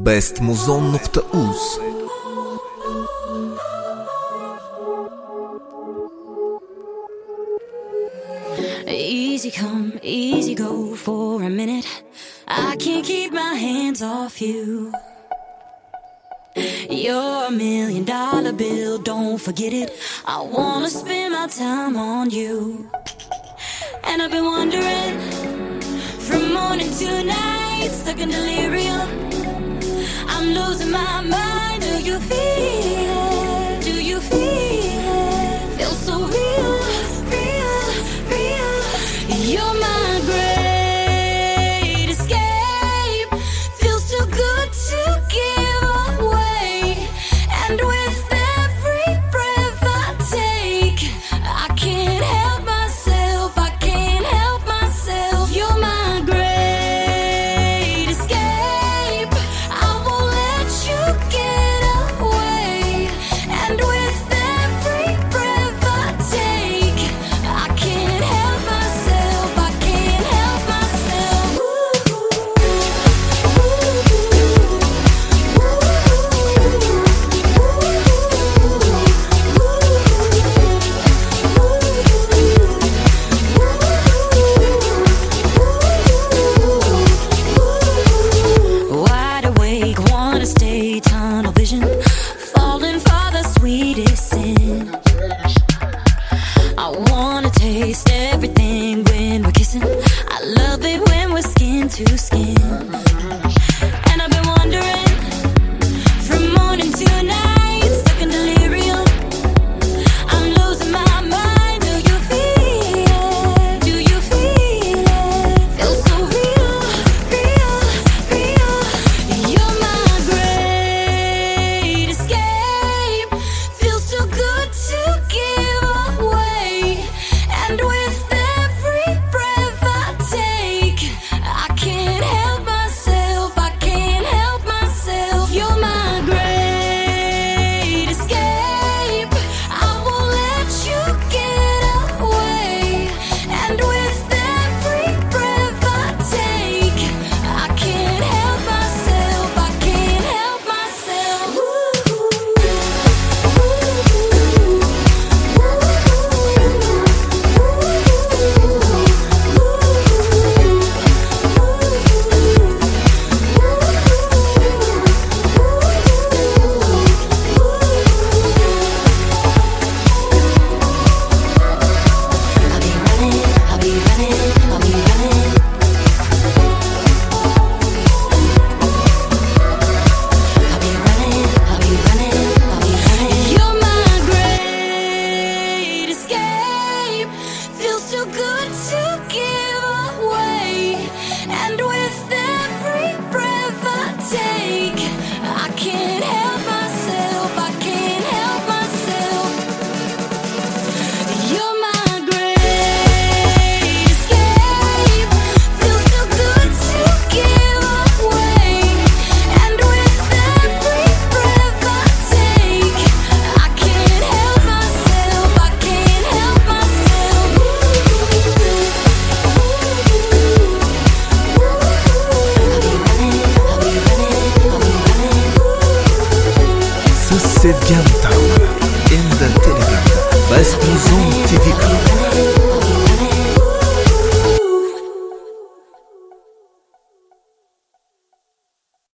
bestmuzon.uz. Easy come, easy go for a minute. I can't keep my hands off you. You're $1 million bill, don't forget it. I wanna spend my time on you. And I've been wondering from morning to night, stuck in delirium. I'm losing my mind. Do you feel it? Do you feel it? Feels so real, real, real. You're my great escape. Feels too good to give away. And with every breath I take, I can't help myself. I can't help myself. You're my great escape. I won't let you get away. And with every breath I take, I can't help myself. I can't help myself. Wide awake, wanna stay tunnel vision, falling for the sweetest sin. I wanna taste everything when we're kissing. I love it when we're skin to skin. And I've been wondering from morning to night, stuck in delirium. I'm losing my mind. Do you feel it? Do you feel it? Feels so real, real, real. You're my great escape. Feels too good to give away. And with every breath I take, I can't help myself. I can't help myself. You're my great escape. I won't let you get away. And with every breath I take, I can't help myself. I can't help myself. I'll be running, I'll be running. I'll be running, I'll be running, I'll be running. You're my great escape. Feels too good to give away. And with every breath I take, I can't help myself. I can't help myself. You're my great escape. Feels too good to give away. And with every breath I take, I can't help myself. I can't help myself. I'll be running, I'll be running. Sessevgan Tower in the Telegram. Bestmuzon TV kanal.